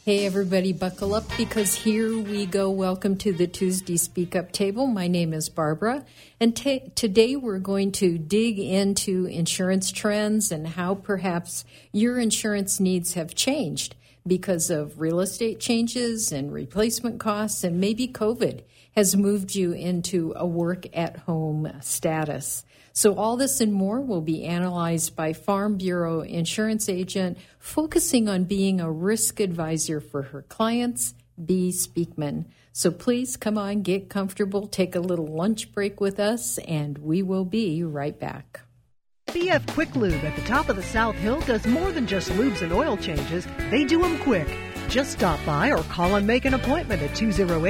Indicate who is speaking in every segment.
Speaker 1: Hey, everybody, buckle up because here we go. Welcome to the Tuesday Speak Up Table. My name is Barbara, and today we're going to dig into insurance trends and how perhaps your insurance needs have changed because of real estate changes and replacement costs, and maybe COVID has moved you into a work-at-home status. So all this and more will be analyzed by Farm Bureau insurance agent focusing on being a risk advisor for her clients, Bea Speakman. So please come on, get comfortable, take a little lunch break with us, and we will be right back.
Speaker 2: BF Quick Lube at the top of the South Hill does more than just lubes and oil changes. They do them quick. Just stop by or call and make an appointment at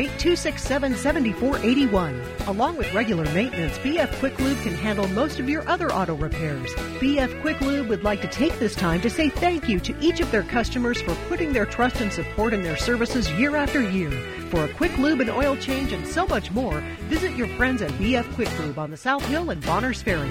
Speaker 2: 208-267-7481. Along with regular maintenance, BF Quick Lube can handle most of your other auto repairs. BF Quick Lube would like to take this time to say thank you to each of their customers for putting their trust and support in their services year after year. For a quick lube and oil change and so much more, visit your friends at BF Quick Lube on the South Hill and Bonners Ferry.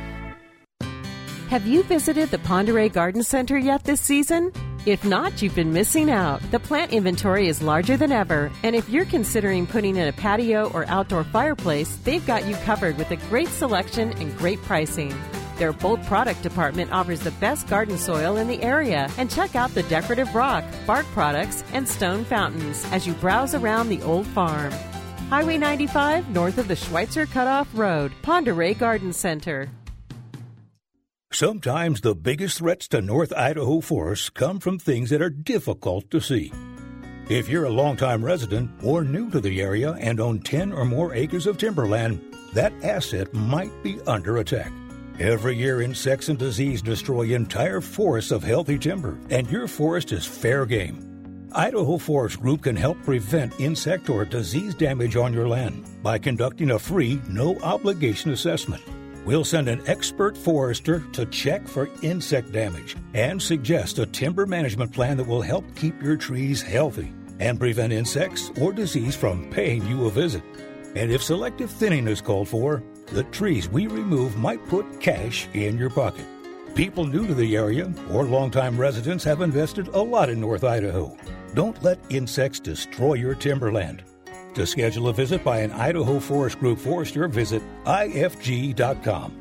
Speaker 3: Have you visited the Pend Oreille Garden Center yet this season? If not, you've been missing out. The plant inventory is larger than ever, and if you're considering putting in a patio or outdoor fireplace, they've got you covered with a great selection and great pricing. Their bulk product department offers the best garden soil in the area, and check out the decorative rock, bark products, and stone fountains as you browse around the old farm. Highway 95, north of the Schweitzer Cutoff Road, Pend Oreille Garden Center.
Speaker 4: Sometimes the biggest threats to North Idaho forests come from things that are difficult to see. If you're a longtime resident or new to the area and own 10 or more acres of timberland, that asset might be under attack. Every year, insects and disease destroy entire forests of healthy timber, and your forest is fair game. Idaho Forest Group can help prevent insect or disease damage on your land by conducting a free, no-obligation assessment. We'll send an expert forester to check for insect damage and suggest a timber management plan that will help keep your trees healthy and prevent insects or disease from paying you a visit. And if selective thinning is called for, the trees we remove might put cash in your pocket. People new to the area or longtime residents have invested a lot in North Idaho. Don't let insects destroy your timberland. To schedule a visit by an Idaho Forest Group forester, visit ifg.com.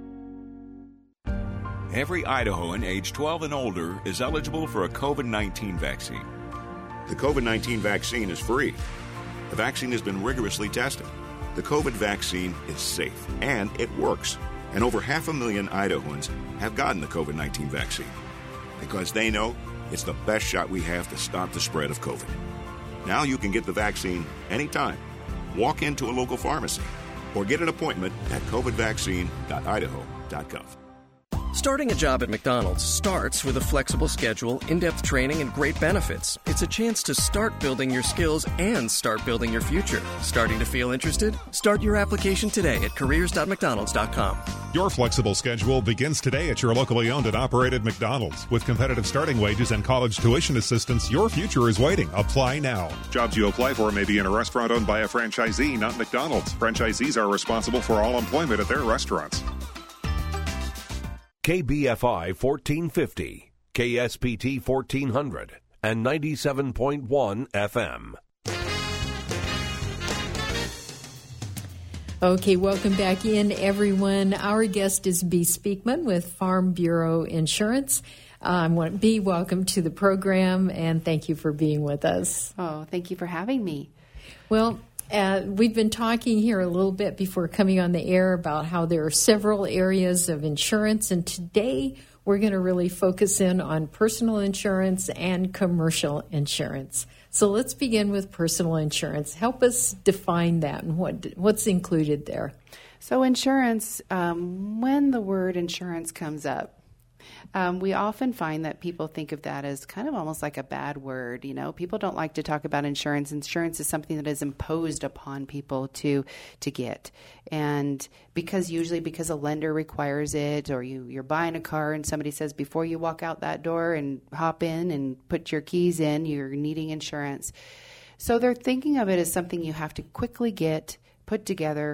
Speaker 5: Every Idahoan age 12 and older is eligible for a COVID-19 vaccine. The COVID-19 vaccine is free. The vaccine has been rigorously tested. The COVID vaccine is safe, and it works. And over 500,000 Idahoans have gotten the COVID-19 vaccine because they know it's the best shot we have to stop the spread of COVID. Now you can get the vaccine anytime. Walk into a local pharmacy or get an appointment at covidvaccine.idaho.gov.
Speaker 6: Starting a job at McDonald's starts with a flexible schedule, in-depth training, and great benefits. It's a chance to start building your skills and start building your future. Starting to feel interested? Start your application today at careers.mcdonalds.com.
Speaker 7: Your flexible schedule begins today at your locally owned and operated McDonald's. With competitive starting wages and college tuition assistance, your future is waiting. Apply now. Jobs you apply for may be in a restaurant owned by a franchisee, not McDonald's. Franchisees are responsible for all employment at their restaurants.
Speaker 8: KBFI 1450, KSPT 1400, and 97.1 FM.
Speaker 1: Okay, welcome back in, everyone. Our guest is Bea Speakman with Farm Bureau Insurance. Bea, welcome to the program, and thank you for being with us.
Speaker 9: Oh, thank you for having me.
Speaker 1: Well, we've been talking here a little bit before coming on the air about how there are several areas of insurance, and today we're going to really focus in on personal insurance and commercial insurance. So let's begin with personal insurance. Help us define that and what's included there.
Speaker 9: So insurance, when the word insurance comes up, we often find that people think of that as kind of almost like a bad word. You know, people don't like to talk about insurance. Insurance is something that is imposed upon people to get. And because a lender requires it, or you're buying a car and somebody says before you walk out that door and hop in and put your keys in, you're needing insurance. So they're thinking of it as something you have to quickly get put together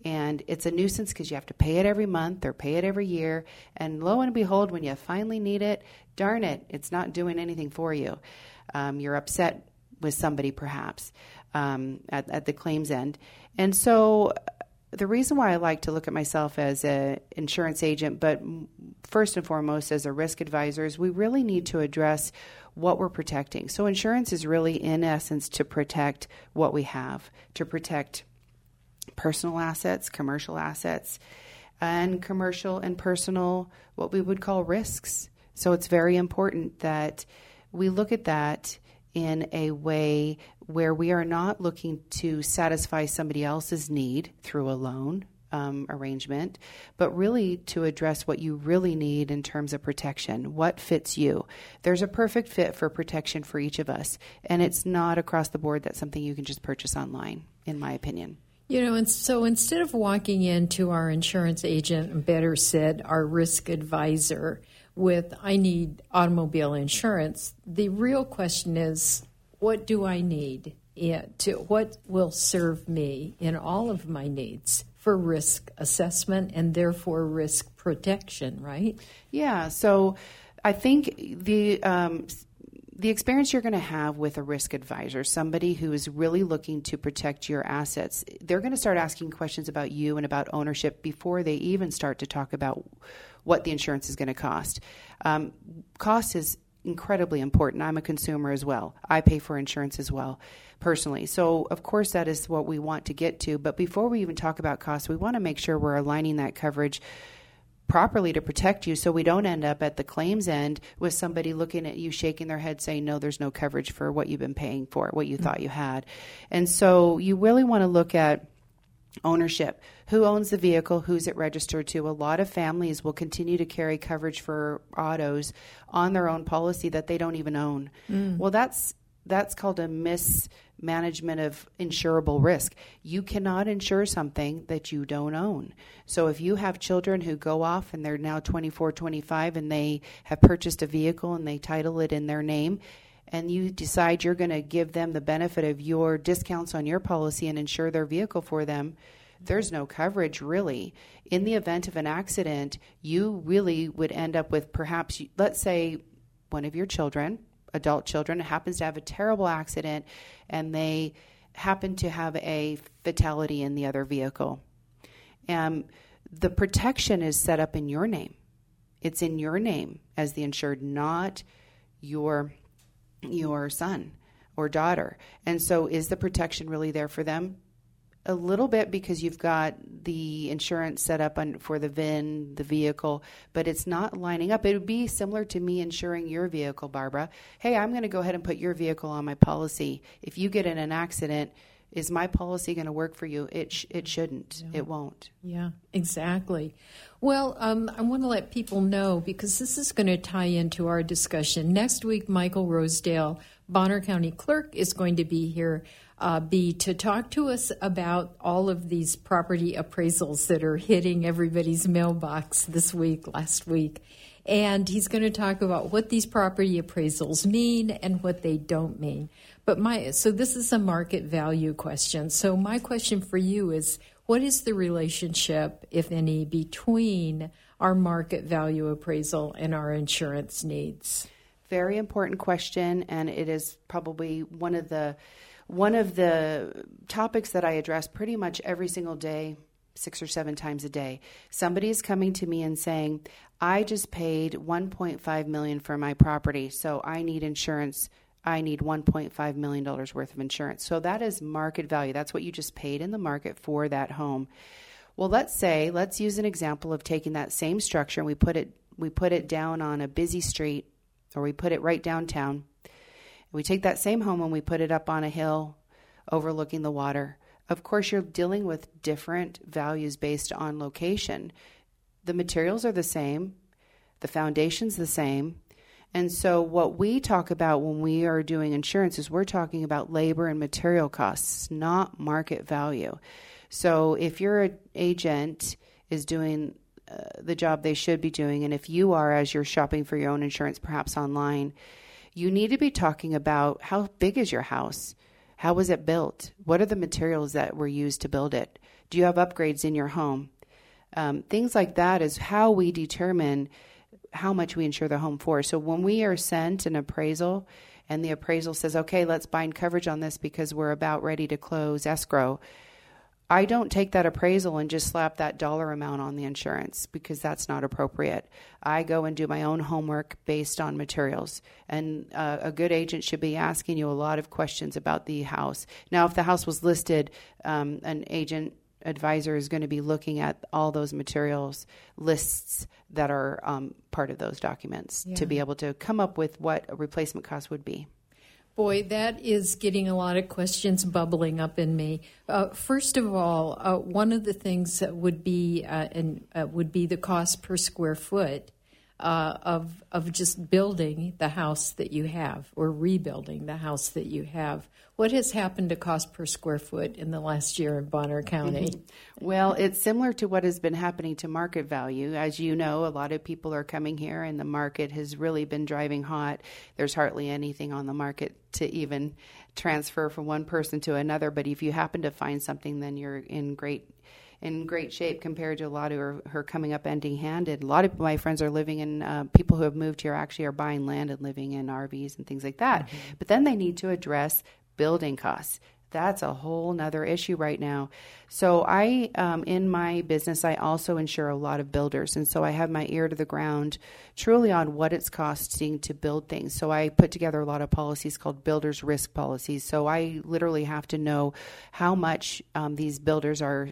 Speaker 9: And it's a nuisance because you have to pay it every month or pay it every year. And lo and behold, when you finally need it, darn it, it's not doing anything for you. You're upset with somebody perhaps at the claims end. And so the reason why I like to look at myself as an insurance agent, but first and foremost as a risk advisor, is we really need to address what we're protecting. So insurance is really, in essence, to protect what we have, to protect personal assets, commercial assets, and commercial and personal, what we would call risks. So it's very important that we look at that in a way where we are not looking to satisfy somebody else's need through a loan arrangement, but really to address what you really need in terms of protection. What fits you? There's a perfect fit for protection for each of us, and it's not across the board that's something you can just purchase online, in my opinion.
Speaker 1: You know, and so instead of walking into our insurance agent, and better said, our risk advisor, with I need automobile insurance, the real question is, what do I need? What will serve me in all of my needs for risk assessment and therefore risk protection, right?
Speaker 9: Yeah, so I think the experience you're going to have with a risk advisor, somebody who is really looking to protect your assets, they're going to start asking questions about you and about ownership before they even start to talk about what the insurance is going to cost. Cost is incredibly important. I'm a consumer as well. I pay for insurance as well, personally. So, of course, that is what we want to get to. But before we even talk about cost, we want to make sure we're aligning that coverage properly to protect you so we don't end up at the claims end with somebody looking at you, shaking their head, saying, no, there's no coverage for what you've been paying for, what you thought you had. And so you really want to look at ownership. Who owns the vehicle? Who's it registered to? A lot of families will continue to carry coverage for autos on their own policy that they don't even own. Well, that's called a mismanagement of insurable risk. You cannot insure something that you don't own. So if you have children who go off and they're now 24, 25, and they have purchased a vehicle and they title it in their name, and you decide you're going to give them the benefit of your discounts on your policy and insure their vehicle for them, there's no coverage really. In the event of an accident, you really would end up with perhaps, let's say, one of your children, adult children, happens to have a terrible accident and they happen to have a fatality in the other vehicle. The protection is set up in your name. It's in your name as the insured, not your son or daughter. And so is the protection really there for them? A little bit, because you've got the insurance set up for the VIN, the vehicle, but it's not lining up. It would be similar to me insuring your vehicle, Barbara. Hey, I'm going to go ahead and put your vehicle on my policy. If you get in an accident, is my policy going to work for you? It shouldn't. No. It won't.
Speaker 1: Yeah, exactly. Well, I want to let people know, because this is going to tie into our discussion. Next week, Michael Rosedale, Bonner County Clerk, is going to be here to talk to us about all of these property appraisals that are hitting everybody's mailbox last week. And he's going to talk about what these property appraisals mean and what they don't mean. So this is a market value question. So my question for you is, what is the relationship, if any, between our market value appraisal and our insurance needs?
Speaker 9: Very important question, and it is probably one of the topics that I address pretty much every single day, 6 or 7 times a day. Somebody is coming to me and saying, I just paid $1.5 million for my property, so I need insurance. I need $1.5 million worth of insurance. So that is market value. That's what you just paid in the market for that home. Well, let's use an example of taking that same structure and we put it down on a busy street, or we put it right downtown. We take that same home and we put it up on a hill overlooking the water. Of course, you're dealing with different values based on location. The materials are the same. The foundation's the same. And so what we talk about when we are doing insurance is we're talking about labor and material costs, not market value. So if your agent is doing the job they should be doing, and if you are, as you're shopping for your own insurance, perhaps online, you need to be talking about how big is your house? How was it built? What are the materials that were used to build it? Do you have upgrades in your home? Things like that is how we determine how much we insure the home for. So when we are sent an appraisal and the appraisal says, okay, let's bind coverage on this because we're about ready to close escrow, I don't take that appraisal and just slap that dollar amount on the insurance because that's not appropriate. I go and do my own homework based on materials. And a good agent should be asking you a lot of questions about the house. Now, if the house was listed, an agent advisor is going to be looking at all those materials lists that are part of those documents to be able to come up with what a replacement cost would be.
Speaker 1: Boy, that is getting a lot of questions bubbling up in me. First of all, one of the things that would be the cost per square foot of just building the house that you have or rebuilding the house that you have. What has happened to cost per square foot in the last year in Bonner County?
Speaker 9: Well, it's similar to what has been happening to market value. As you know, a lot of people are coming here and the market has really been driving hot. There's hardly anything on the market to even transfer from one person to another. But if you happen to find something, then you're in great shape compared to a lot who are coming up empty-handed. A lot of my friends are living in, people who have moved here actually are buying land and living in RVs and things like that. Mm-hmm. But then they need to address building costs. That's a whole nother issue right now. So I, in my business, I also insure a lot of builders. And so I have my ear to the ground truly on what it's costing to build things. So I put together a lot of policies called builders risk policies. So I literally have to know how much these builders are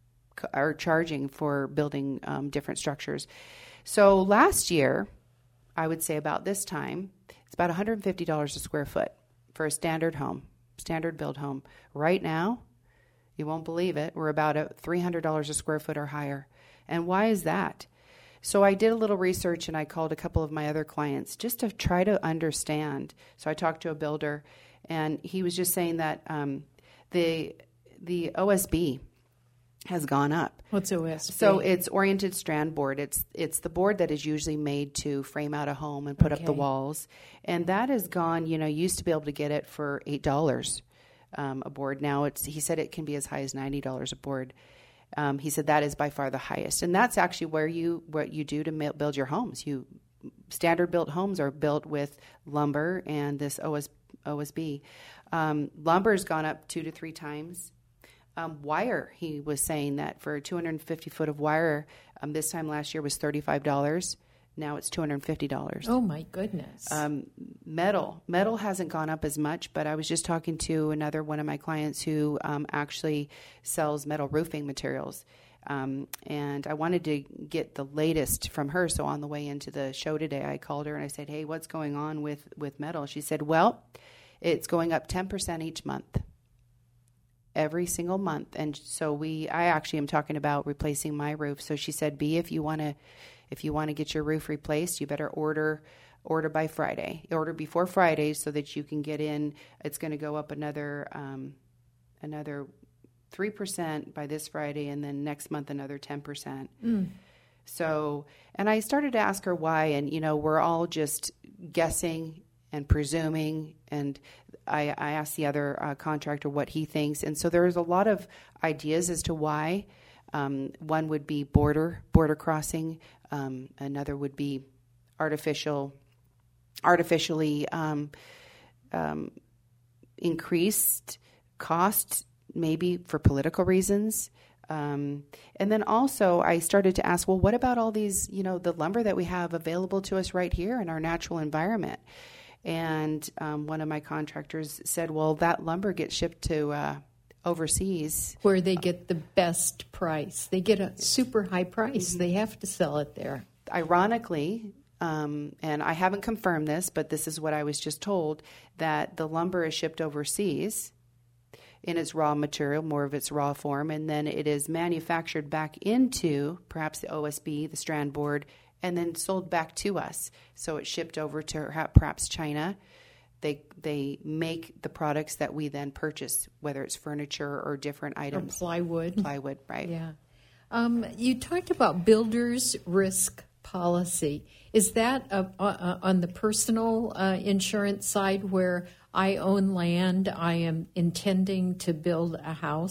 Speaker 9: charging for building different structures. So last year, I would say about this time, it's about $150 a square foot for a standard home, standard build home. Right now, you won't believe it, we're about at $300 a square foot or higher. And why is that? So I did a little research and I called a couple of my other clients just to try to understand. So I talked to a builder and he was just saying that the OSB has gone up.
Speaker 1: What's OSB?
Speaker 9: So it's oriented strand board. It's the board that is usually made to frame out a home and put up the walls. And that has gone, you used to be able to get it for $8 a board. Now he said it can be as high as $90 a board. He said that is by far the highest. And that's actually what you do to build your homes. Standard built homes are built with lumber and this OSB. Lumber's gone up 2 to 3 times. Wire, he was saying that for 250 foot of wire, this time last year was $35. Now it's $250.
Speaker 1: Oh, my goodness.
Speaker 9: Metal hasn't gone up as much, but I was just talking to another one of my clients who actually sells metal roofing materials. And I wanted to get the latest from her. So on the way into the show today, I called her and I said, hey, what's going on with metal? She said, well, it's going up 10% each month. Every single month. And so I actually am talking about replacing my roof. So she said, B, if you want to get your roof replaced, you better order by Friday. Order before Friday so that you can get in. It's going to go up another 3% by this Friday, and then next month another 10%. So, and I started to ask her why, and we're all just guessing and presuming, and I asked the other contractor what he thinks, and so there's a lot of ideas as to why. One would be border crossing. Another would be artificially increased cost, maybe for political reasons. And then also I started to ask, well, what about all these, the lumber that we have available to us right here in our natural environment? And one of my contractors said, well, that lumber gets shipped to overseas.
Speaker 1: Where they get the best price. They get a super high price. They have to sell it there.
Speaker 9: Ironically, and I haven't confirmed this, but this is what I was just told, that the lumber is shipped overseas in its raw material, more of its raw form, and then it is manufactured back into perhaps the OSB, the strand board, and then sold back to us. So it's shipped over to perhaps China. They make the products that we then purchase, whether it's furniture or different items.
Speaker 1: Or plywood.
Speaker 9: Plywood, right.
Speaker 1: Yeah. You talked about builder's risk policy. Is that on the personal insurance side where I own land, I am intending to build a house,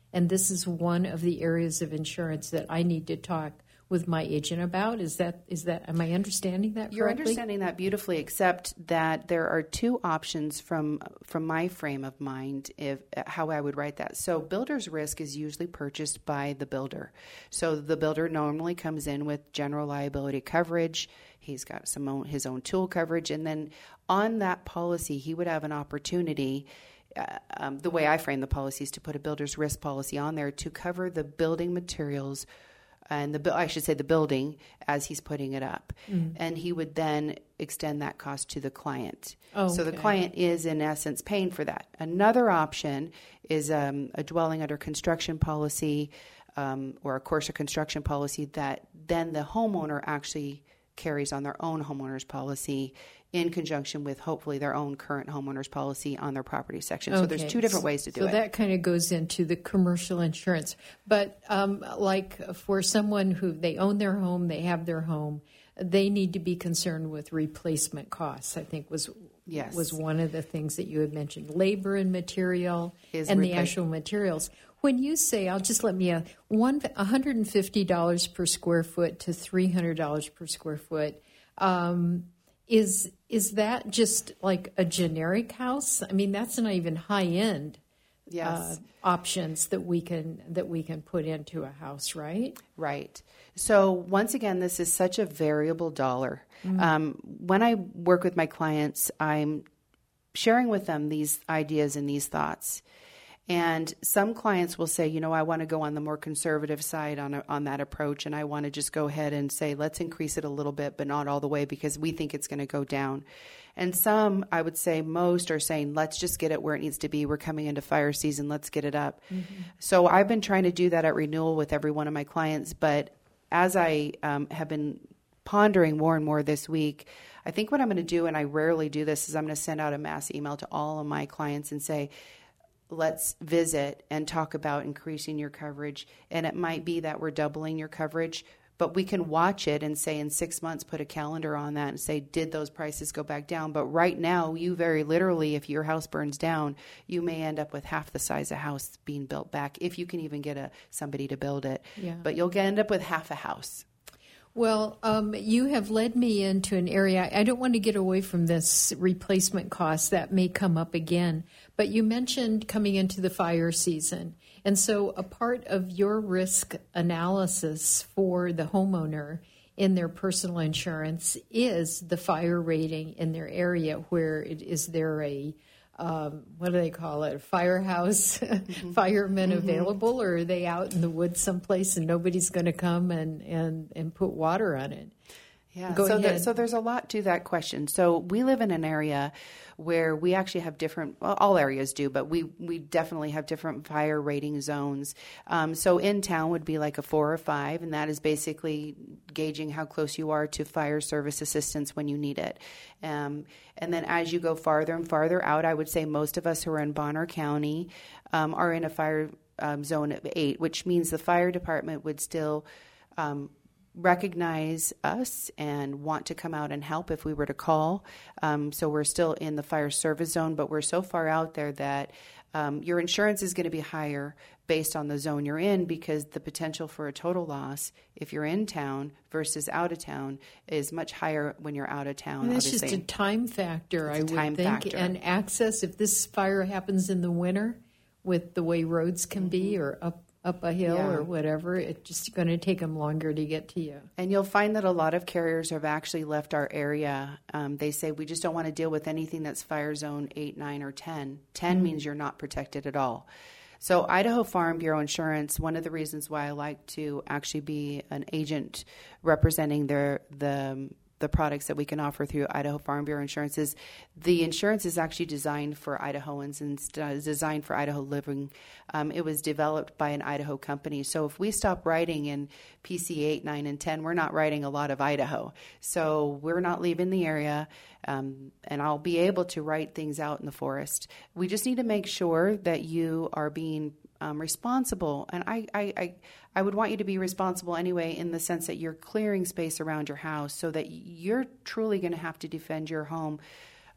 Speaker 1: and this is one of the areas of insurance that I need to talk with my agent about. Is that am I understanding that correctly?
Speaker 9: You're understanding that beautifully, except that there are two options from my frame of mind how I would write that. So builder's risk is usually purchased by the builder. So the builder normally comes in with general liability coverage. He's got his own tool coverage, and then on that policy, he would have an opportunity. The way I frame the policy is to put a builder's risk policy on there to cover the building materials and the building as he's putting it up. Mm-hmm. And he would then extend that cost to the client. Oh, so the client is, in essence, paying for that. Another option is a dwelling under construction policy or a course of construction policy that then the homeowner actually carries on their own homeowner's policy in conjunction with hopefully their own current homeowner's policy on their property section. Okay. So there's two different ways to do it.
Speaker 1: So that kind of goes into the commercial insurance. But like for someone who they own their home, they have their home, they need to be concerned with replacement costs, I think was one of the things that you had mentioned. Labor and material the actual materials. When you say, $150 per square foot to $300 per square foot, is that just like a generic house? I mean, that's not even high end options that we can put into a house, right?
Speaker 9: Right. So once again, this is such a variable dollar. Mm-hmm. When I work with my clients, I'm sharing with them these ideas and these thoughts. And some clients will say, I want to go on the more conservative side on that approach, and I want to just go ahead and say, let's increase it a little bit, but not all the way because we think it's going to go down. And some, I would say most, are saying, let's just get it where it needs to be. We're coming into fire season. Let's get it up. Mm-hmm. So I've been trying to do that at renewal with every one of my clients. But as I have been pondering more and more this week, I think what I'm going to do, and I rarely do this, is I'm going to send out a mass email to all of my clients and say, let's visit and talk about increasing your coverage. And it might be that we're doubling your coverage, but we can watch it and say in 6 months, put a calendar on that and say, did those prices go back down? But right now, you very literally, if your house burns down, you may end up with half the size of house being built back, if you can even get somebody to build it. Yeah. But you'll end up with half a house.
Speaker 1: Well, you have led me into an area. I don't want to get away from this replacement cost. That may come up again. But you mentioned coming into the fire season. And so a part of your risk analysis for the homeowner in their personal insurance is the fire rating in their area. Is there a what do they call it? A firehouse, mm-hmm. firemen mm-hmm. available, or are they out in the woods someplace and nobody's going to come and put water on it?
Speaker 9: Yeah, so there's a lot to that question. So we live in an area where we actually have all areas do, but we definitely have different fire rating zones. So in town would be like a 4 or 5, and that is basically gauging how close you are to fire service assistance when you need it. And then as you go farther and farther out, I would say most of us who are in Bonner County are in a fire zone of 8, which means the fire department would still recognize us and want to come out and help if we were to call. So we're still in the fire service zone, but we're so far out there that your insurance is going to be higher based on the zone you're in, because the potential for a total loss if you're in town versus out of town is much higher when you're out of town.
Speaker 1: And it's just a time factor, I would think, and access. If this fire happens in the winter with the way roads can mm-hmm. be, or up a hill or whatever, it's just going to take them longer to get to you.
Speaker 9: And you'll find that a lot of carriers have actually left our area. They say, we just don't want to deal with anything that's fire zone 8, 9, or 10. 10 mm-hmm. means you're not protected at all. So Idaho Farm Bureau Insurance, one of the reasons why I like to actually be an agent representing the products that we can offer through Idaho Farm Bureau Insurance is the insurance is actually designed for Idahoans and designed for Idaho living. It was developed by an Idaho company. So if we stop writing in PC 8, 9, and 10, we're not writing a lot of Idaho. So we're not leaving the area, and I'll be able to write things out in the forest. We just need to make sure that you are being responsible, and I would want you to be responsible anyway, in the sense that you're clearing space around your house so that you're truly going to have to defend your home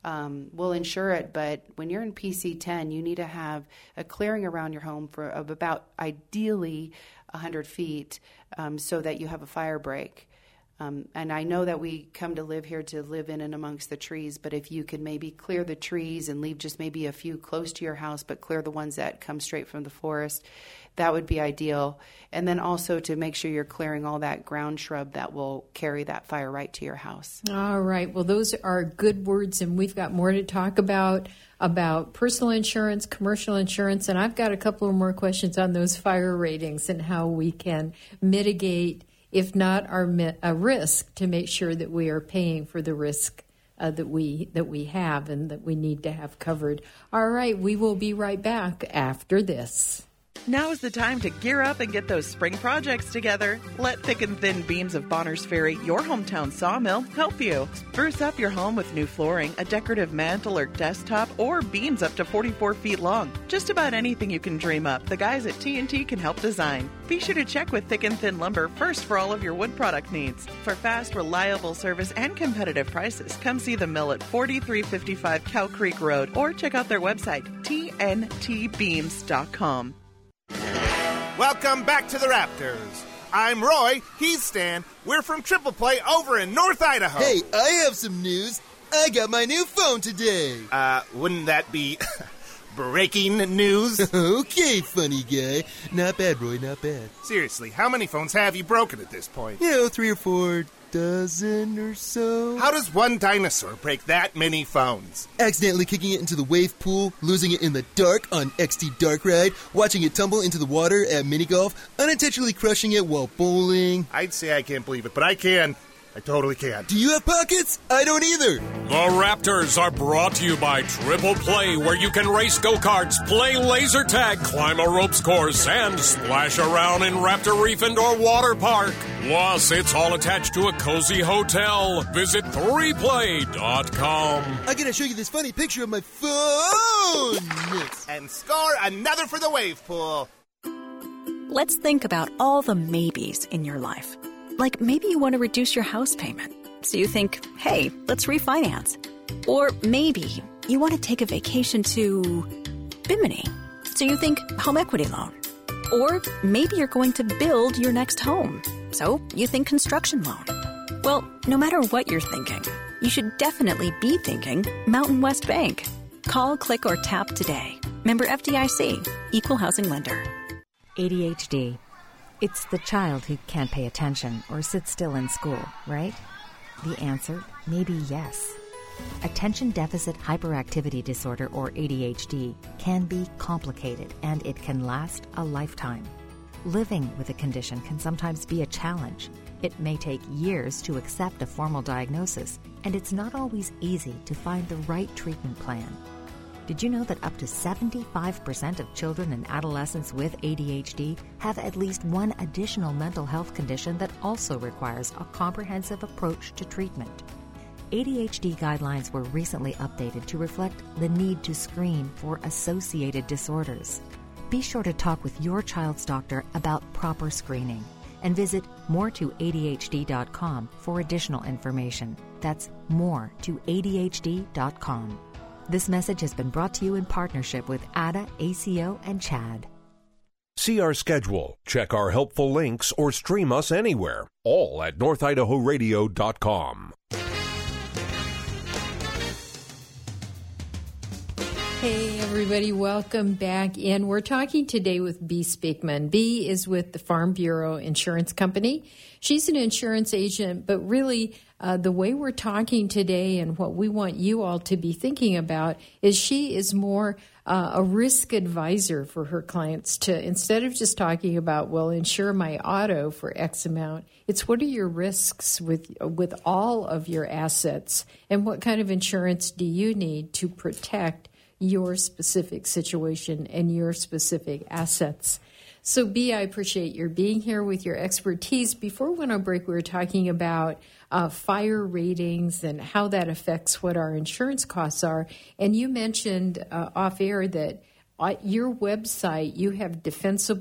Speaker 9: we'll insure it. But when you're in PC10, you need to have a clearing around your home of about ideally 100 feet so that you have a fire break. And I know that we come to live here to live in and amongst the trees, but if you could maybe clear the trees and leave just maybe a few close to your house, but clear the ones that come straight from the forest, that would be ideal. And then also to make sure you're clearing all that ground shrub that will carry that fire right to your house.
Speaker 1: All right. Well, those are good words, and we've got more to talk about personal insurance, commercial insurance, and I've got a couple of more questions on those fire ratings and how we can mitigate, if not a risk, to make sure that we are paying for the risk that we have and that we need to have covered. All right, we will be right back after this.
Speaker 10: Now is the time to gear up and get those spring projects together. Let Thick and Thin Beams of Bonners Ferry, your hometown sawmill, help you. Spruce up your home with new flooring, a decorative mantle or desktop, or beams up to 44 feet long. Just about anything you can dream up, the guys at T&T can help design. Be sure to check with Thick and Thin Lumber first for all of your wood product needs. For fast, reliable service and competitive prices, come see the mill at 4355 Cow Creek Road or check out their website, tntbeams.com.
Speaker 11: Welcome back to the Raptors. I'm Roy, he's Stan. We're from Triple Play over in North Idaho.
Speaker 12: Hey, I have some news. I got my new phone today.
Speaker 11: Wouldn't that be breaking news?
Speaker 12: Okay, funny guy. Not bad, Roy, not bad.
Speaker 11: Seriously, how many phones have you broken at this point?
Speaker 12: 3 or 4 dozen or so.
Speaker 11: How does one dinosaur break that many phones?
Speaker 12: Accidentally kicking it into the wave pool, losing it in the dark on XT Dark Ride, watching it tumble into the water at mini golf, unintentionally crushing it while bowling.
Speaker 11: I'd say I can't believe it, but I can. I totally can.
Speaker 12: Do you have pockets? I don't either.
Speaker 13: The Raptors are brought to you by Triple Play, where you can race go-karts, play laser tag, climb a ropes course, and splash around in Raptor Reef Indoor Water Park. Plus, it's all attached to a cozy hotel. Visit 3play.com.
Speaker 12: I gotta show you this funny picture of my phone.
Speaker 11: And score another for the wave pool.
Speaker 14: Let's think about all the maybes in your life. Like maybe you want to reduce your house payment, so you think, hey, let's refinance. Or maybe you want to take a vacation to Bimini, so you think home equity loan. Or maybe you're going to build your next home, so you think construction loan. Well, no matter what you're thinking, you should definitely be thinking Mountain West Bank. Call, click, or tap today. Member FDIC, Equal Housing Lender.
Speaker 15: ADHD. It's the child who can't pay attention or sit still in school, right? The answer may be yes. Attention Deficit Hyperactivity Disorder, or ADHD, can be complicated and it can last a lifetime. Living with a condition can sometimes be a challenge. It may take years to accept a formal diagnosis, and it's not always easy to find the right treatment plan. Did you know that up to 75% of children and adolescents with ADHD have at least one additional mental health condition that also requires a comprehensive approach to treatment? ADHD guidelines were recently updated to reflect the need to screen for associated disorders. Be sure to talk with your child's doctor about proper screening and visit moretoadhd.com for additional information. That's moretoadhd.com. This message has been brought to you in partnership with ADA, ACO, and CHAD.
Speaker 8: See our schedule, check our helpful links, or stream us anywhere. All at NorthIdahoRadio.com.
Speaker 1: Hey, everybody, welcome back in. We're talking today with Bea Speakman. Bea is with the Farm Bureau Insurance Company. She's an insurance agent, but really the way we're talking today and what we want you all to be thinking about is she is more a risk advisor for her clients to, instead of just talking about, well, insure my auto for X amount, it's what are your risks with all of your assets and what kind of insurance do you need to protect your specific situation and your specific assets. So, Bea, I appreciate your being here with your expertise. Before we went on break, we were talking about fire ratings and how that affects what our insurance costs are. And you mentioned off air that at your website, you have defensible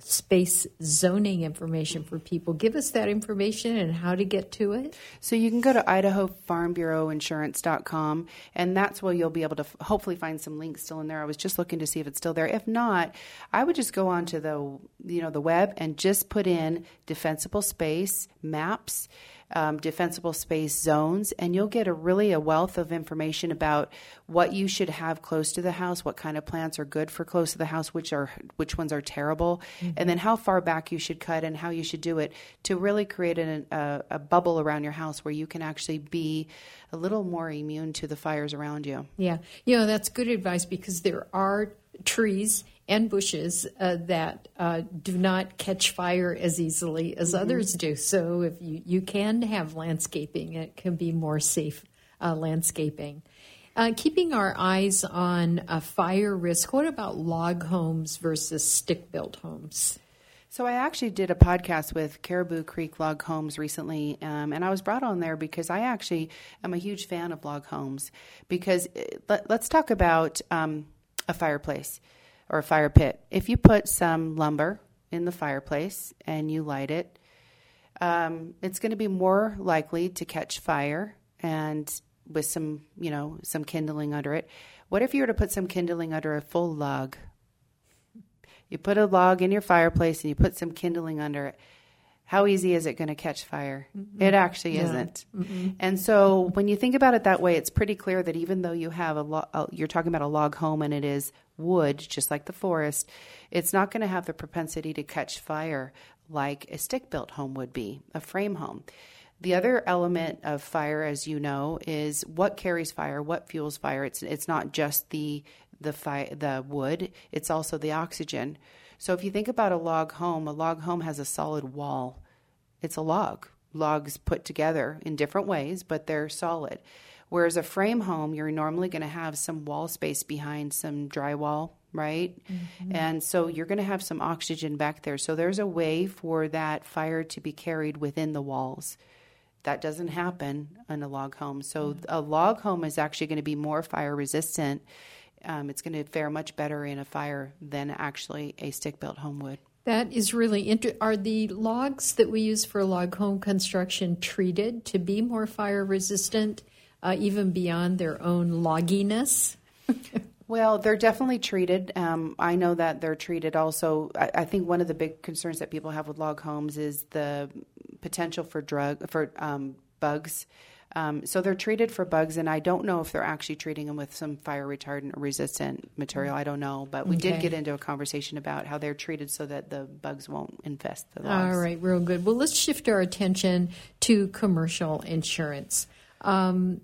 Speaker 1: space zoning information for people. Give us that information and how to get to it.
Speaker 9: So you can go to IdahoFarmBureauInsurance.com, and that's where you'll be able to hopefully find some links still in there. I was just looking to see if it's still there. If not, I would just go onto the web and just put in defensible space maps, defensible space zones, and you'll get a wealth of information about what you should have close to the house, what kind of plants are good for close to the house, which ones are terrible, and then how far back you should cut and how you should do it to really create a bubble around your house where you can actually be a little more immune to the fires around you.
Speaker 1: Yeah, that's good advice, because there are trees and bushes that do not catch fire as easily as others do. So if you can have landscaping, it can be more safe landscaping. Keeping our eyes on fire risk, what about log homes versus stick-built homes?
Speaker 9: So I actually did a podcast with Caribou Creek Log Homes recently, and I was brought on there because I actually am a huge fan of log homes. Because let's talk about a fireplace or a fire pit. If you put some lumber in the fireplace and you light it, it's going to be more likely to catch fire, and with some kindling under it. What if you were to put some kindling under a full log? You put a log in your fireplace and you put some kindling under it. How easy is it going to catch fire? Mm-hmm. It actually isn't. Mm-hmm. And so when you think about it that way, it's pretty clear that even though you have you're talking about a log home and it is wood, just like the forest, it's not going to have the propensity to catch fire like a stick-built home would be, a frame home. The other element of fire, as you know, is what carries fire, what fuels fire. It's not just the wood, it's also the oxygen. So if you think about a log home has a solid wall. It's a log. Logs put together in different ways, but they're solid. Whereas a frame home, you're normally going to have some wall space behind some drywall, right? Mm-hmm. And so you're going to have some oxygen back there. So there's a way for that fire to be carried within the walls. That doesn't happen in a log home. So a log home is actually going to be more fire resistant. It's going to fare much better in a fire than actually a stick-built home would.
Speaker 1: That is really interesting. Are the logs that we use for log home construction treated to be more fire resistant, even beyond their own logginess?
Speaker 9: Well, they're definitely treated. I know that they're treated also. I think one of the big concerns that people have with log homes is the potential for bugs. So they're treated for bugs, and I don't know if they're actually treating them with some fire retardant or resistant material. I don't know, but we did get into a conversation about how they're treated so that the bugs won't infest the logs.
Speaker 1: All right, real good. Well, let's shift our attention to commercial insurance. I'm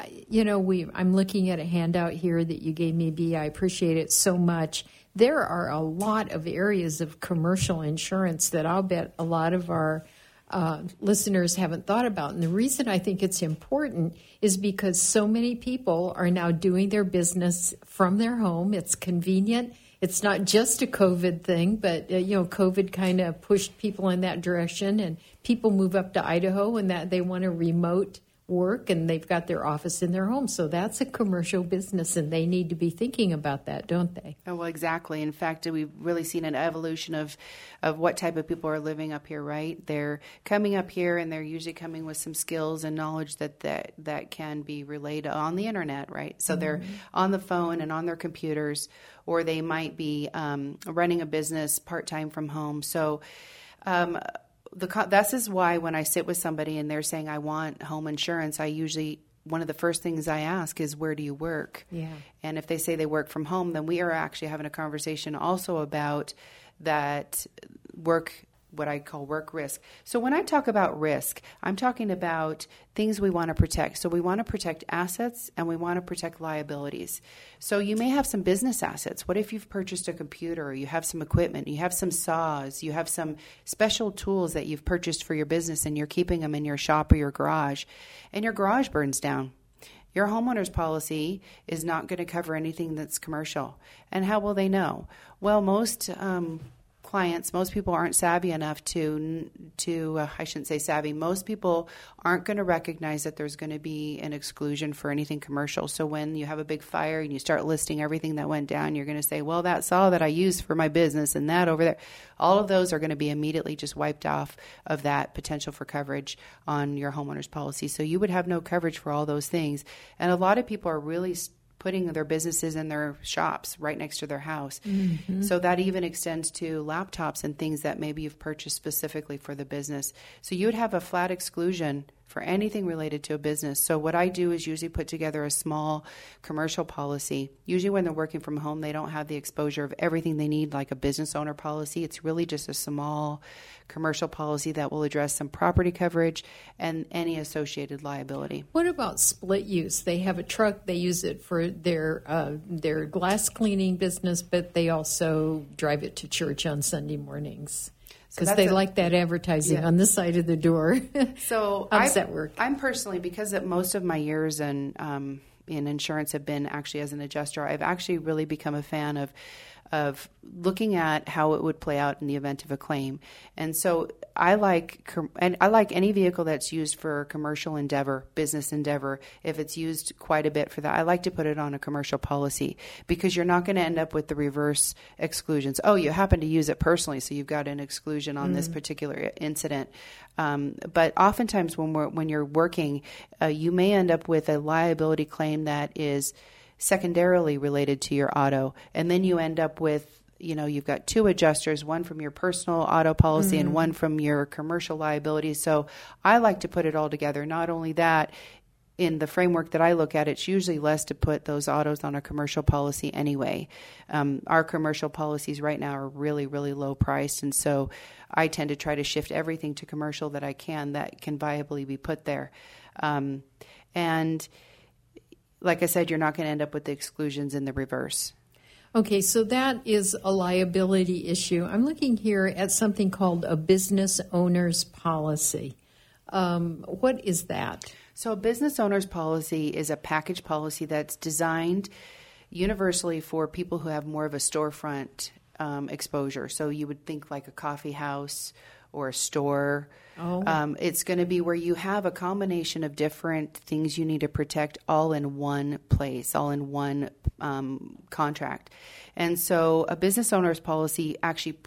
Speaker 1: looking at a handout here that you gave me, Bea. I appreciate it so much. There are a lot of areas of commercial insurance that I'll bet a lot of our listeners haven't thought about. And the reason I think it's important is because so many people are now doing their business from their home. It's convenient. It's not just a COVID thing, but, COVID kind of pushed people in that direction, and people move up to Idaho and that they want a remote work, and they've got their office in their home. So that's a commercial business, and they need to be thinking about that, don't they?
Speaker 9: Oh, well, exactly. In fact, we've really seen an evolution of what type of people are living up here, right? They're coming up here, and they're usually coming with some skills and knowledge that can be relayed on the internet, right? So they're on the phone and on their computers, or they might be running a business part-time from home. So this is why when I sit with somebody and they're saying, I want home insurance, one of the first things I ask is, where do you work?
Speaker 1: Yeah.
Speaker 9: And if they say they work from home, then we are actually having a conversation also about that work, what I call work risk. So when I talk about risk, I'm talking about things we want to protect. So we want to protect assets and we want to protect liabilities. So you may have some business assets. What if you've purchased a computer, or you have some equipment, you have some saws, you have some special tools that you've purchased for your business and you're keeping them in your shop or your garage, and your garage burns down? Your homeowner's policy is not going to cover anything that's commercial. And how will they know? Well, most clients, most people aren't savvy enough to I shouldn't say savvy, most people aren't going to recognize that there's going to be an exclusion for anything commercial. So when you have a big fire and you start listing everything that went down, you're going to say, well, that's all that I used for my business and that over there. All of those are going to be immediately just wiped off of that potential for coverage on your homeowner's policy. So you would have no coverage for all those things. And a lot of people are really putting their businesses in their shops right next to their house. Mm-hmm. So that even extends to laptops and things that maybe you've purchased specifically for the business. So you would have a flat exclusion for anything related to a business. So what I do is usually put together a small commercial policy. Usually when they're working from home, they don't have the exposure of everything they need, like a business owner policy. It's really just a small commercial policy that will address some property coverage and any associated liability.
Speaker 1: What about split use? They have a truck, they use it for their glass cleaning business, but they also drive it to church on Sunday mornings. Because they like that advertising on the side of the door.
Speaker 9: So
Speaker 1: how does that work?
Speaker 9: I'm personally, because most of my years in insurance have been actually as an adjuster, I've actually really become a fan of looking at how it would play out in the event of a claim. And so I like any vehicle that's used for commercial endeavor, business endeavor. If it's used quite a bit for that, I like to put it on a commercial policy, because you're not going to end up with the reverse exclusions. Oh, you happen to use it personally, so you've got an exclusion on this particular incident. But oftentimes when you're working, you may end up with a liability claim that is secondarily related to your auto, and then you end up with, you've got two adjusters, one from your personal auto policy and one from your commercial liability. So I like to put it all together. Not only that, in the framework that I look at, it's usually less to put those autos on a commercial policy anyway. Our commercial policies right now are really, really low priced, and so I tend to try to shift everything to commercial that can viably be put there. And like I said, you're not going to end up with the exclusions in the reverse.
Speaker 1: Okay, so that is a liability issue. I'm looking here at something called a business owner's policy. What is that?
Speaker 9: So a business owner's policy is a package policy that's designed universally for people who have more of a storefront exposure. So you would think like a coffee house or a store. It's going to be where you have a combination of different things you need to protect all in one place, all in one contract. And so a business owner's policy actually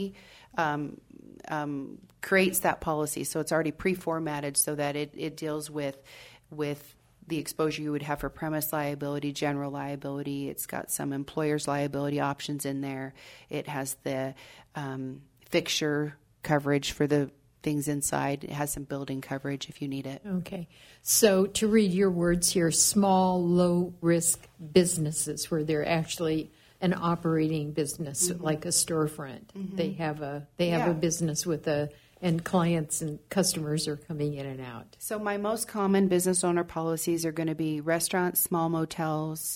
Speaker 9: creates that policy. So it's already pre-formatted so that it deals with the exposure you would have for premise liability, general liability. It's got some employer's liability options in there. It has the fixture coverage for the things inside. It has some building coverage if you need it.
Speaker 1: Okay. So to read your words here, small, low-risk businesses where they're actually an operating business, like a storefront. Mm-hmm. They have a business and clients and customers are coming in and out.
Speaker 9: So my most common business owner policies are going to be restaurants, small motels,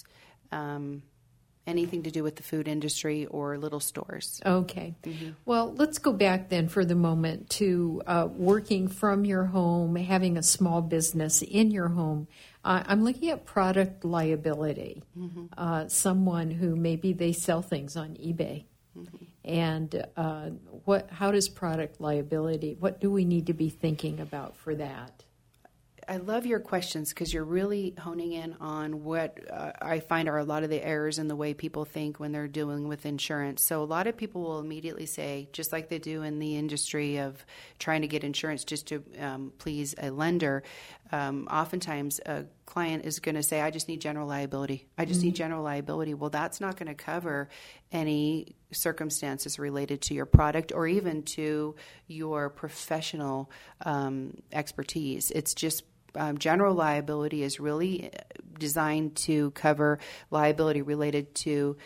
Speaker 9: anything to do with the food industry or little stores.
Speaker 1: Okay. Mm-hmm. Well, let's go back then for the moment to working from your home, having a small business in your home. I'm looking at product liability. Mm-hmm. Someone who maybe they sell things on eBay. Mm-hmm. And how does product liability, what do we need to be thinking about for that?
Speaker 9: I love your questions because you're really honing in on what I find are a lot of the errors in the way people think when they're dealing with insurance. So a lot of people will immediately say, just like they do in the industry of trying to get insurance just to please a lender, oftentimes a client is going to say, I just need general liability. I just need general liability. Well, that's not going to cover any circumstances related to your product or even to your professional expertise. It's just general liability is really designed to cover liability related to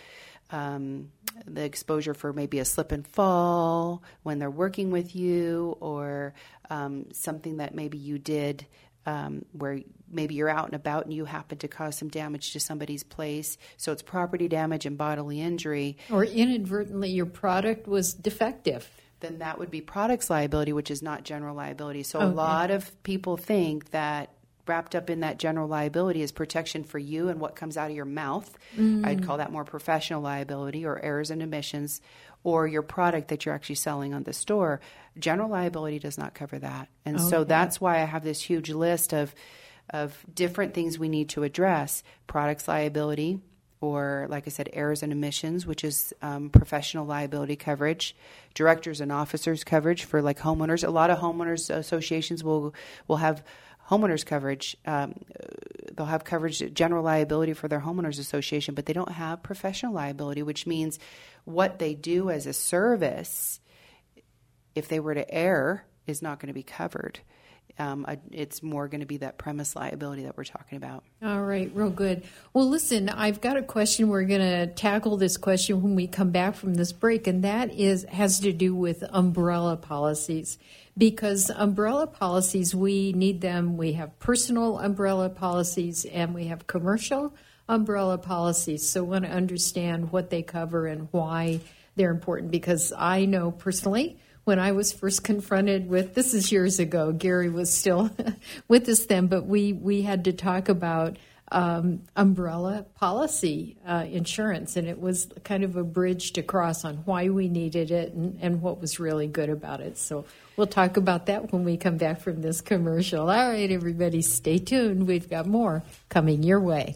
Speaker 9: the exposure for maybe a slip and fall when they're working with you or something that maybe you did where maybe you're out and about and you happen to cause some damage to somebody's place. So it's property damage and bodily injury.
Speaker 1: Or inadvertently your product was defective.
Speaker 9: Then that would be products liability, which is not general liability. So a lot of people think that wrapped up in that general liability is protection for you and what comes out of your mouth. I'd call that more professional liability, or errors and omissions, or your product that you're actually selling on the store. General liability does not cover that. And so that's why I have this huge list of different things we need to address. Products liability, or like I said, errors and omissions, which is professional liability coverage, directors and officers coverage for like homeowners. A lot of homeowners associations will have homeowners coverage. They'll have coverage, general liability for their homeowners association, but they don't have professional liability, which means what they do as a service, if they were to err, is not going to be covered. It's more going to be that premise liability that we're talking about.
Speaker 1: All right, real good. Well, listen, I've got a question. We're going to tackle this question when we come back from this break, and that has to do with umbrella policies. Because umbrella policies, we need them. We have personal umbrella policies and we have commercial umbrella policies. So I want to understand what they cover and why they're important. Because I know personally, when I was first confronted with, this is years ago, Gary was still with us then, but we had to talk about umbrella policy insurance, and it was kind of a bridge to cross on why we needed it and what was really good about it. So we'll talk about that when we come back from this commercial. All right, everybody, stay tuned. We've got more coming your way.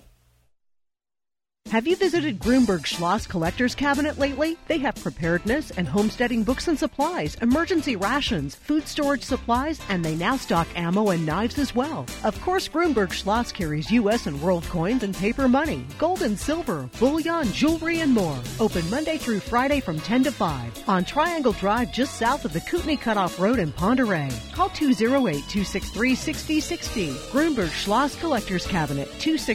Speaker 2: Have you visited Grunberg Schloss Collector's Cabinet lately? They have preparedness and homesteading books and supplies, emergency rations, food storage supplies, and they now stock ammo and knives as well. Of course, Grunberg Schloss carries U.S. and world coins and paper money, gold and silver, bullion, jewelry, and more. Open Monday through Friday from 10 to 5 on Triangle Drive just south of the Kootenai Cutoff Road in Ponderay. Call 208-263-6060. Grunberg Schloss Collector's Cabinet,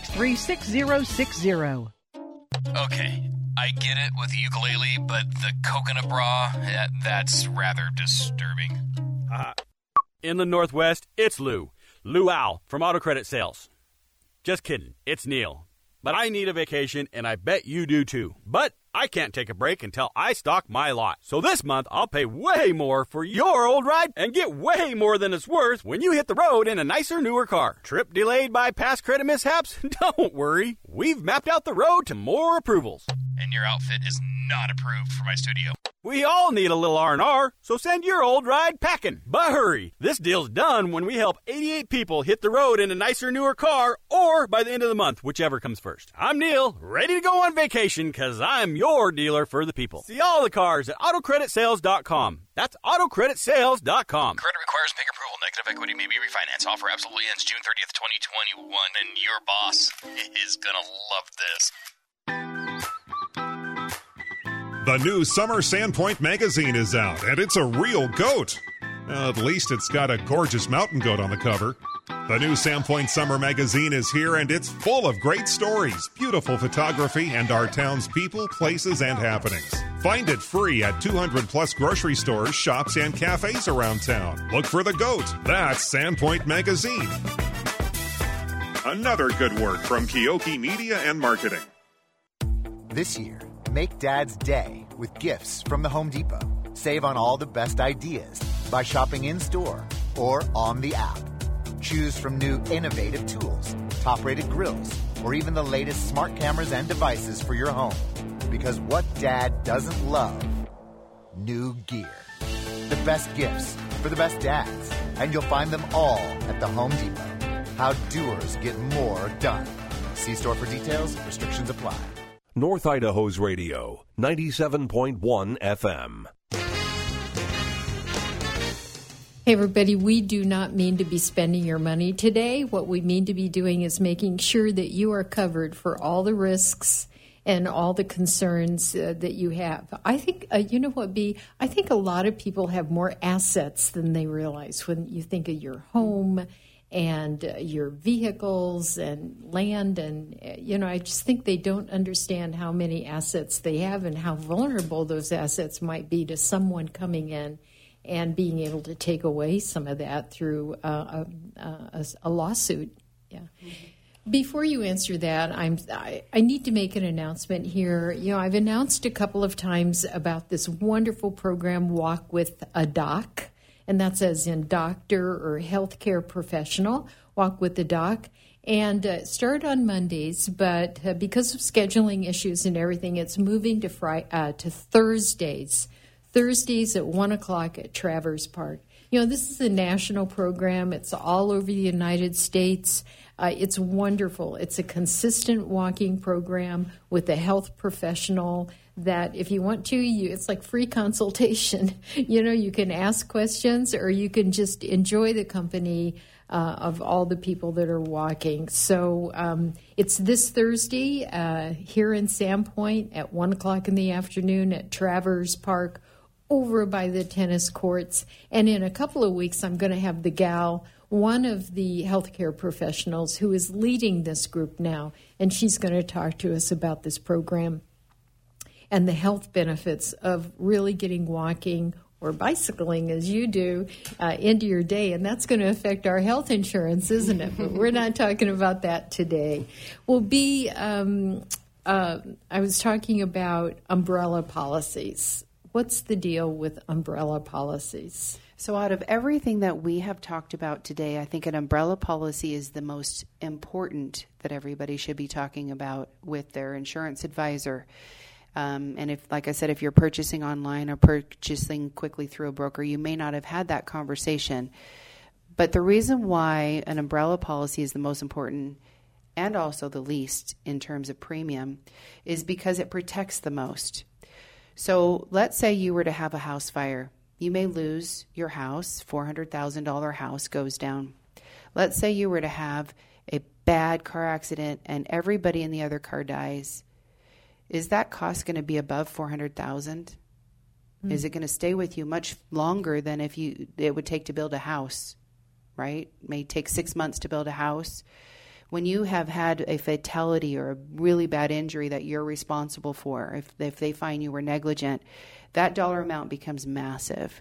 Speaker 2: 263-6060.
Speaker 16: Okay, I get it with the ukulele, but the coconut bra, that's rather disturbing.
Speaker 17: In the Northwest, it's Lou Al from Auto Credit Sales. Just kidding, it's Neil. But I need a vacation, and I bet you do too. But I can't take a break until I stock my lot. So this month, I'll pay way more for your old ride and get way more than it's worth when you hit the road in a nicer, newer car. Trip delayed by past credit mishaps? Don't worry. We've mapped out the road to more approvals.
Speaker 16: And your outfit is not approved for my studio.
Speaker 17: We all need a little R&R, so send your old ride packing. But hurry, this deal's done when we help 88 people hit the road in a nicer, newer car, or by the end of the month, whichever comes first. I'm Neil, ready to go on vacation because I'm your dealer for the people. See all the cars at AutoCreditSales.com. That's AutoCreditSales.com.
Speaker 16: Credit requires bank approval. Negative equity may be refinanced. Offer absolutely ends June 30th, 2021, and your boss is gonna love this.
Speaker 7: The new Summer Sandpoint magazine is out, and it's a real goat. At least it's got a gorgeous mountain goat on the cover. The new Sandpoint Summer magazine is here, and it's full of great stories, beautiful photography, and our town's people, places, and happenings. Find it free at 200-plus grocery stores, shops, and cafes around town. Look for the goat. That's Sandpoint Magazine. Another good work from Kioki Media and Marketing.
Speaker 18: This year, make Dad's day with gifts from the Home Depot. Save on all the best ideas by shopping in-store or on the app. Choose from new innovative tools, top-rated grills, or even the latest smart cameras and devices for your home. Because what Dad doesn't love? New gear. The best gifts for the best dads. And you'll find them all at the Home Depot. How doers get more done. See store for details. Restrictions apply.
Speaker 8: North Idaho's radio, 97.1 FM.
Speaker 1: Hey, everybody, we do not mean to be spending your money today. What we mean to be doing is making sure that you are covered for all the risks and all the concerns that you have. I think, you know what, B? I think a lot of people have more assets than they realize when you think of your home and your vehicles and land. And, I just think they don't understand how many assets they have and how vulnerable those assets might be to someone coming in and being able to take away some of that through a lawsuit. Yeah. Before you answer that, I need to make an announcement here. I've announced a couple of times about this wonderful program, Walk with a Doc. and that's as in doctor or healthcare professional. Walk with the Doc. And start on Mondays, but because of scheduling issues and everything, it's moving to Thursdays. Thursdays at 1 o'clock at Travers Park. You know, this is a national program. It's all over the United States. It's wonderful. It's a consistent walking program with a health professional that if you want to, it's like free consultation. You know, you can ask questions or you can just enjoy the company of all the people that are walking. So it's this Thursday here in Sandpoint at 1 o'clock in the afternoon at Travers Park over by the tennis courts. And in a couple of weeks, I'm going to have the gal, one of the healthcare professionals who is leading this group now, and she's going to talk to us about this program and the health benefits of really getting walking or bicycling as you do into your day, and that's going to affect our health insurance, isn't it? But we're not talking about that today. We'll be, I was talking about umbrella policies. What's the deal with umbrella policies?
Speaker 9: So out of everything that we have talked about today, I think an umbrella policy is the most important that everybody should be talking about with their insurance advisor. And if, like I said, if you're purchasing online or purchasing quickly through a broker, you may not have had that conversation. But the reason why an umbrella policy is the most important and also the least in terms of premium is because it protects the most. So let's say you were to have a house fire. You may lose your house, $400,000 house goes down. Let's say you were to have a bad car accident and everybody in the other car dies. Is that cost going to be above $400,000? Mm-hmm. Is it going to stay with you much longer than it would take to build a house, right? It may take 6 months to build a house. When you have had a fatality or a really bad injury that you're responsible for, if they find you were negligent, that dollar amount becomes massive.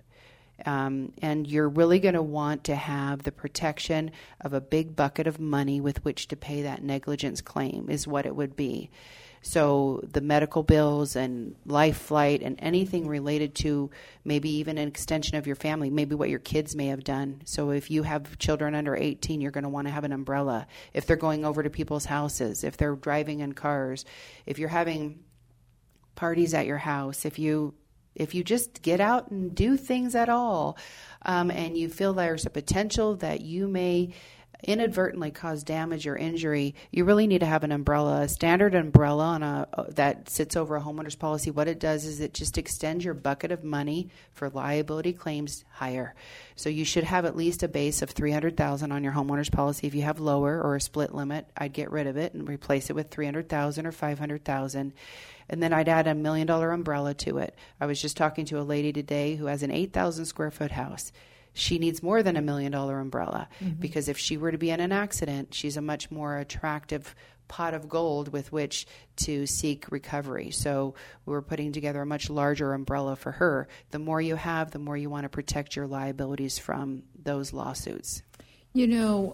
Speaker 9: And you're really going to want to have the protection of a big bucket of money with which to pay that negligence claim is what it would be. So the medical bills and life flight and anything related to maybe even an extension of your family, maybe what your kids may have done. So if you have children under 18, you're going to want to have an umbrella. If they're going over to people's houses, if they're driving in cars, if you're having parties at your house, if you just get out and do things at all, and you feel there's a potential that you may inadvertently cause damage or injury, you really need to have an umbrella, a standard umbrella that sits over a homeowner's policy. What it does is it just extends your bucket of money for liability claims higher. So you should have at least a base of $300,000 on your homeowner's policy. If you have lower or a split limit, I'd get rid of it and replace it with $300,000 or $500,000. And then I'd add $1 million umbrella to it. I was just talking to a lady today who has an 8,000 square foot house. She needs more than $1 million umbrella because if she were to be in an accident, she's a much more attractive pot of gold with which to seek recovery. So we're putting together a much larger umbrella for her. The more you have, the more you want to protect your liabilities from those lawsuits.
Speaker 1: You know,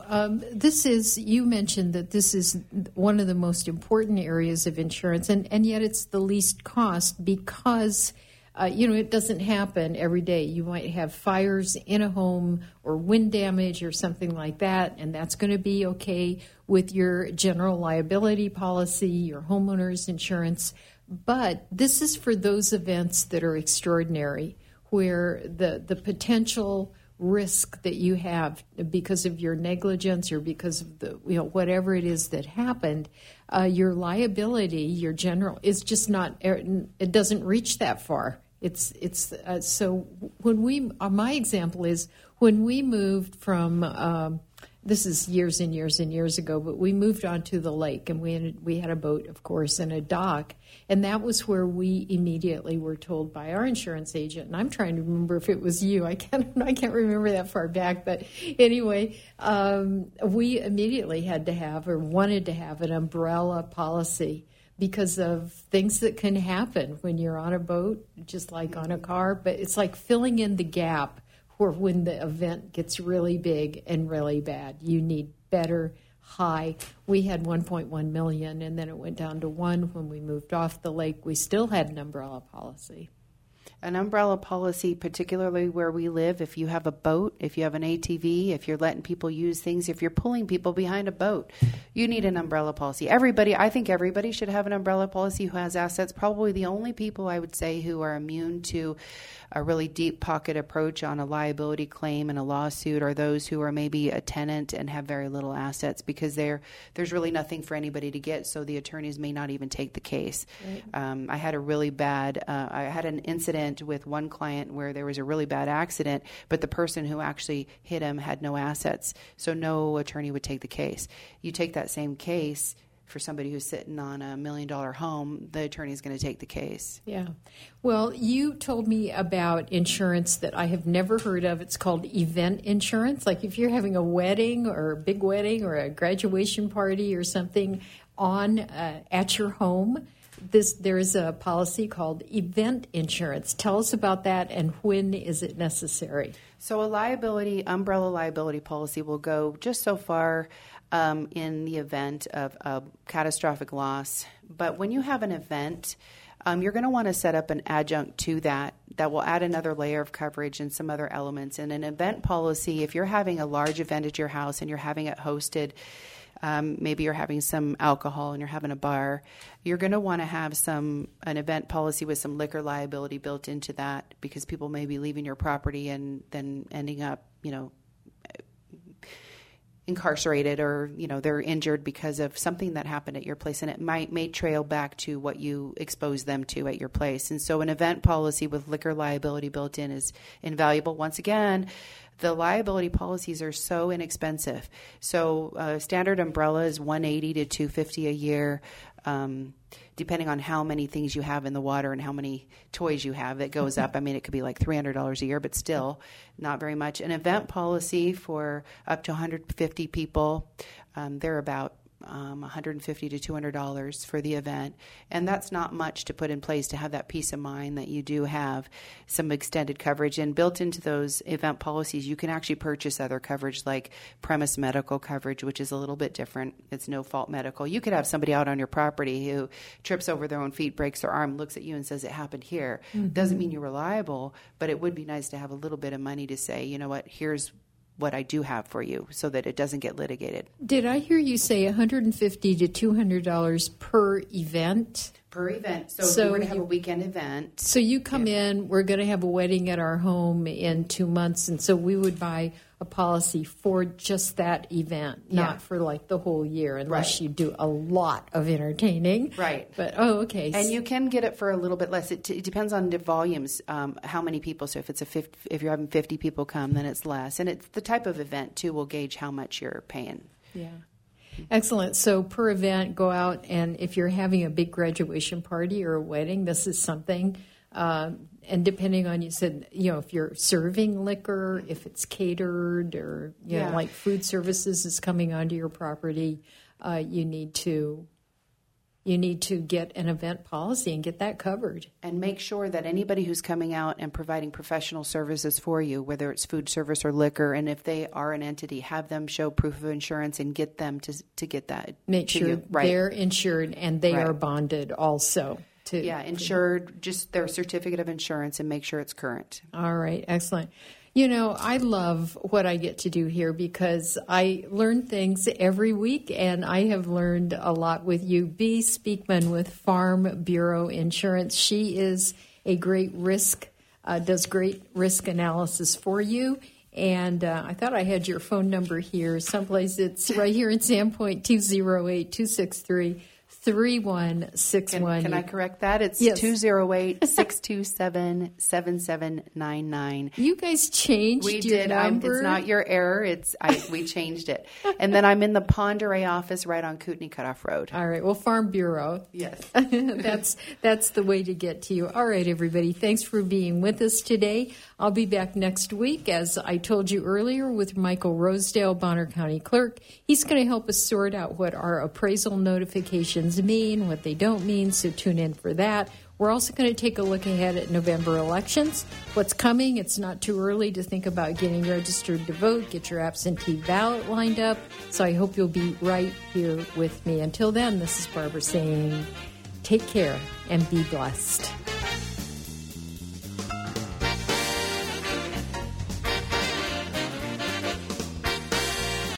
Speaker 1: you mentioned that this is one of the most important areas of insurance, and yet it's the least cost because it doesn't happen every day. You might have fires in a home or wind damage or something like that, and that's going to be okay with your general liability policy, your homeowner's insurance. But this is for those events that are extraordinary, where the potential risk that you have because of your negligence or because of the whatever it is that happened, your liability, your general, is just not. It doesn't reach that far. So when my example is when we moved from this is years and years and years ago, but we moved onto the lake and we had a boat, of course, and a dock, and that was where we immediately were told by our insurance agent. And I'm trying to remember if it was you. I can't remember that far back, but anyway, we immediately had to have or wanted to have an umbrella policy because of things that can happen when you're on a boat, just like on a car. But it's like filling in the gap where when the event gets really big and really bad, you need better high. We had $1.1 million, and then it went down to $1 when we moved off the lake. We still had an umbrella policy.
Speaker 9: An umbrella policy, particularly where we live, if you have a boat, if you have an ATV, if you're letting people use things, if you're pulling people behind a boat, you need an umbrella policy. I think everybody should have an umbrella policy who has assets. Probably the only people I would say who are immune to a really deep pocket approach on a liability claim and a lawsuit are those who are maybe a tenant and have very little assets, because there's really nothing for anybody to get, so the attorneys may not even take the case. Right. I had I had an incident with one client where there was a really bad accident, but the person who actually hit him had no assets, so no attorney would take the case. You take that same case for somebody who's sitting on $1 million home, the attorney is going to take the case.
Speaker 1: Yeah. Well, you told me about insurance that I have never heard of. It's called event insurance. Like if you're having a wedding or a big wedding or a graduation party or something on at your home, there is a policy called event insurance. Tell us about that, and when is it necessary?
Speaker 9: So a umbrella liability policy will go just so far in the event of a catastrophic loss. But when you have an event, you're going to want to set up an adjunct to that will add another layer of coverage and some other elements. And an event policy, if you're having a large event at your house and you're having it hosted, maybe you're having some alcohol and you're having a bar, you're going to want to have an event policy with some liquor liability built into that, because people may be leaving your property and then ending up, incarcerated, or they're injured because of something that happened at your place, and it may trail back to what you exposed them to at your place. And so an event policy with liquor liability built in is invaluable. Once again, the liability policies are so inexpensive. So standard umbrella is $180 to $250 a year, depending on how many things you have in the water and how many toys you have. It goes up. I mean, it could be like $300 a year, but still not very much. An event policy for up to 150 people, they're about $150 to $200 for the event, and that's not much to put in place to have that peace of mind that you do have some extended coverage. And built into those event policies, you can actually purchase other coverage like premise medical coverage, which is a little bit different. It's no fault medical. You could have somebody out on your property who trips over their own feet, breaks their arm, looks at you and says it happened here. Mm-hmm. Doesn't mean you're reliable, but it would be nice to have a little bit of money to say, you know what, here's what I do have for you, so that it doesn't get litigated.
Speaker 1: Did I hear you say $150 to $200 per event?
Speaker 9: Per event. So we're going to have a weekend event.
Speaker 1: So you come in, we're going to have a wedding at our home in 2 months, and so we would buy a policy for just that event, not for like the whole year, unless you do a lot of entertaining.
Speaker 9: Right.
Speaker 1: But, okay.
Speaker 9: And you can get it for a little bit less. It depends on the volumes, how many people. So if you're having 50 people come, then it's less. And it's the type of event, too, will gauge how much you're paying.
Speaker 1: Yeah. Excellent. So per event, go out, and if you're having a big graduation party or a wedding, this is something. And depending on, you said, if you're serving liquor, if it's catered, or like food services is coming onto your property, you need to get an event policy and get that covered.
Speaker 9: And make sure that anybody who's coming out and providing professional services for you, whether it's food service or liquor, and if they are an entity, have them show proof of insurance and get them to get that.
Speaker 1: Make sure they're insured and they are bonded also.
Speaker 9: Insured, just their certificate of insurance, and make sure it's current.
Speaker 1: All right, excellent. I love what I get to do here because I learn things every week, and I have learned a lot with you. Bea Speakman with Farm Bureau Insurance. She is a great does great risk analysis for you. And I thought I had your phone number here someplace. It's right here in Sandpoint, 208-263-3161.
Speaker 9: Can I correct that? It's 208-627-7799.
Speaker 1: You guys changed your number?
Speaker 9: It's not your error. We changed it. And then I'm in the Pend Oreille office right on Kootenai Cutoff Road.
Speaker 1: All right. Well, Farm Bureau.
Speaker 9: Yes.
Speaker 1: That's the way to get to you. All right, everybody. Thanks for being with us today. I'll be back next week, as I told you earlier, with Michael Rosedale, Bonner County Clerk. He's going to help us sort out what our appraisal notifications mean, what they don't mean, so tune in for that. We're also going to take a look ahead at November elections. What's coming? It's not too early to think about getting registered to vote. Get your absentee ballot lined up. So I hope you'll be right here with me. Until then, this is Barbara saying take care and be blessed.